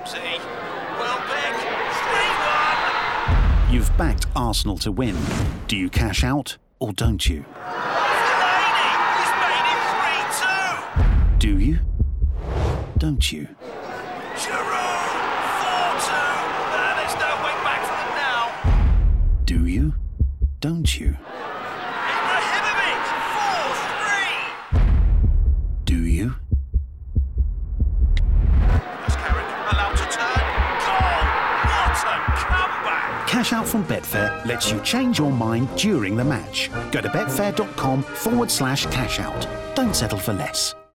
City. Welbeck, 3-1. You've backed Arsenal to win. Do you cash out or don't you? Fellaini, he's made it 3-2. Do you? Don't you? Giroud, 4-2. There's no way back for them now. Do you? Don't you? Ibrahimovic, 4-3. Do you? As Carrick allowed to turn. Goal! What a comeback! Cash out from Betfair lets you change your mind during the match. Go to betfair.com/cash out. Don't settle for less.